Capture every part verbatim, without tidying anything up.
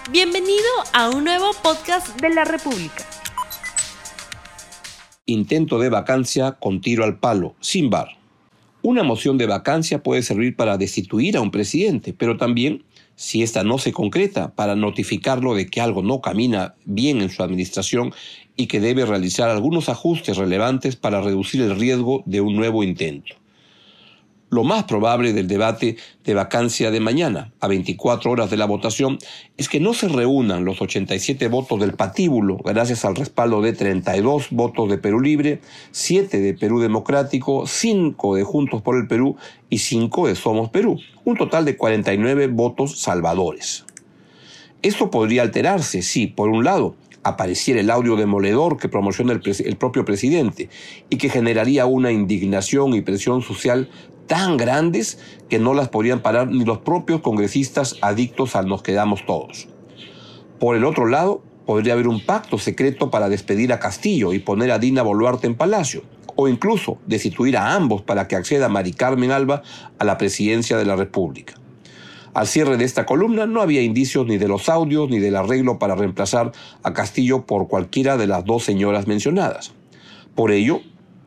Bienvenido a un nuevo podcast de la República. Intento de vacancia con tiro al palo, sin V A R. Una moción de vacancia puede servir para destituir a un presidente, pero también, si ésta no se concreta, para notificarlo de que algo no camina bien en su administración y que debe realizar algunos ajustes relevantes para reducir el riesgo de un nuevo intento. Lo más probable del debate de vacancia de mañana, a veinticuatro horas de la votación, es que no se reúnan los ochenta y siete votos del patíbulo, gracias al respaldo de treinta y dos votos de Perú Libre, siete de Perú Democrático, cinco de Juntos por el Perú y cinco de Somos Perú, un total de cuarenta y nueve votos salvadores. Esto podría alterarse si, por un lado, apareciera el audio demoledor que promociona el, el propio presidente y que generaría una indignación y presión social tan grandes que no las podrían parar ni los propios congresistas adictos al nos quedamos todos. Por el otro lado, podría haber un pacto secreto para despedir a Castillo y poner a Dina Boluarte en Palacio, o incluso destituir a ambos para que acceda Mari Carmen Alba a la presidencia de la República. Al cierre de esta columna no había indicios ni de los audios ni del arreglo para reemplazar a Castillo por cualquiera de las dos señoras mencionadas. Por ello,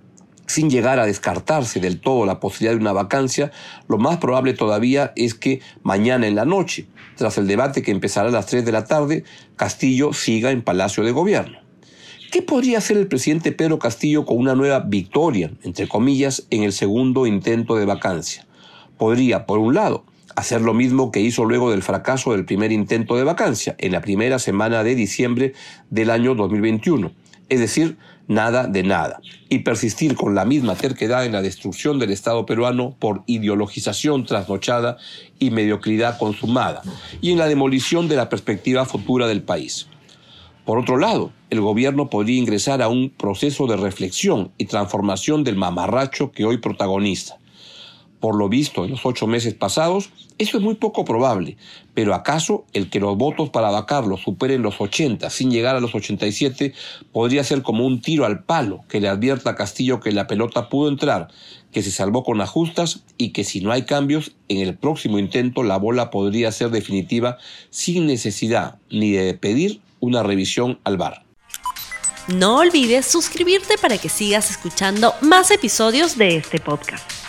sin llegar a descartarse del todo la posibilidad de una vacancia, lo más probable todavía es que mañana en la noche, tras el debate que empezará a las tres de la tarde, Castillo siga en Palacio de Gobierno. ¿Qué podría hacer el presidente Pedro Castillo con una nueva victoria, entre comillas, en el segundo intento de vacancia? Podría, por un lado, hacer lo mismo que hizo luego del fracaso del primer intento de vacancia, en la primera semana de diciembre del año dos mil veintiuno. Es decir, nada de nada, y persistir con la misma terquedad en la destrucción del Estado peruano por ideologización trasnochada y mediocridad consumada, y en la demolición de la perspectiva futura del país. Por otro lado, el gobierno podría ingresar a un proceso de reflexión y transformación del mamarracho que hoy protagoniza. Por lo visto en los ocho meses pasados, eso es muy poco probable, pero ¿acaso el que los votos para vacarlo superen los ochenta sin llegar a los ochenta y siete podría ser como un tiro al palo que le advierta a Castillo que la pelota pudo entrar, que se salvó con ajustas y que si no hay cambios, en el próximo intento la bola podría ser definitiva sin necesidad ni de pedir una revisión al V A R? No olvides suscribirte para que sigas escuchando más episodios de este podcast.